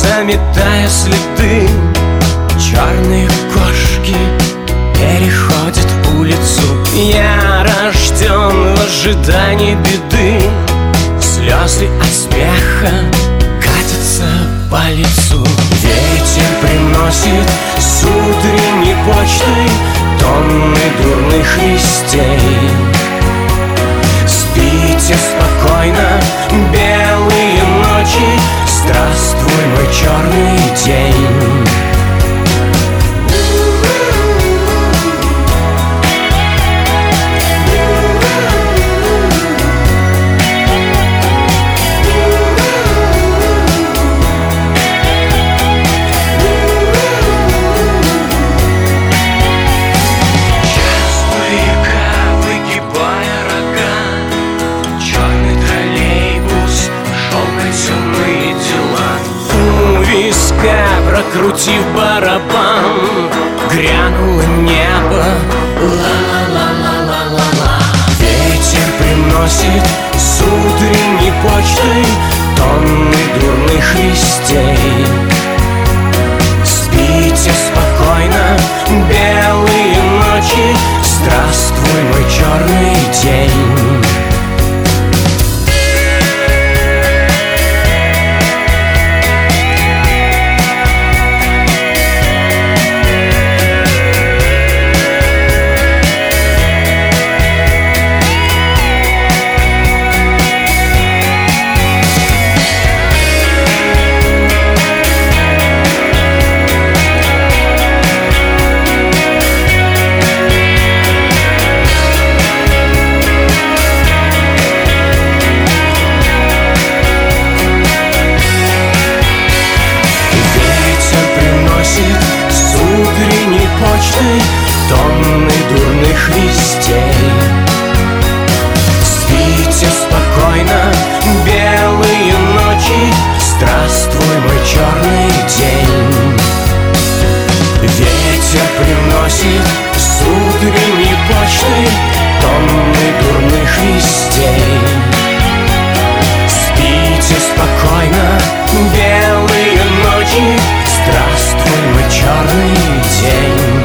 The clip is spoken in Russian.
заметая следы. Черные кошки переходят улицу. Я рожден в ожидании беды. Слезы от смеха катятся по лицу. Ветер приносит с утренней почтой тонны дурных вестей. Спите спокойно, белые ночи, здравствуй, мой черный день. Прокрутив барабан, грянуло небо. Ла-ла-ла-ла-ла-ла-ла. Ветер приносит с утренней почтой тонны дурных вестей. Спите спокойно, белые ночи, здравствуй, мой черный день. Почтой тонны дурных вестей. Спите спокойно, белые ночи, здравствуй, мой черный день. Ветер приносит с утренней почтой тонны дурных вестей. Спите спокойно, белые ночи, здравствуй, мой черный день.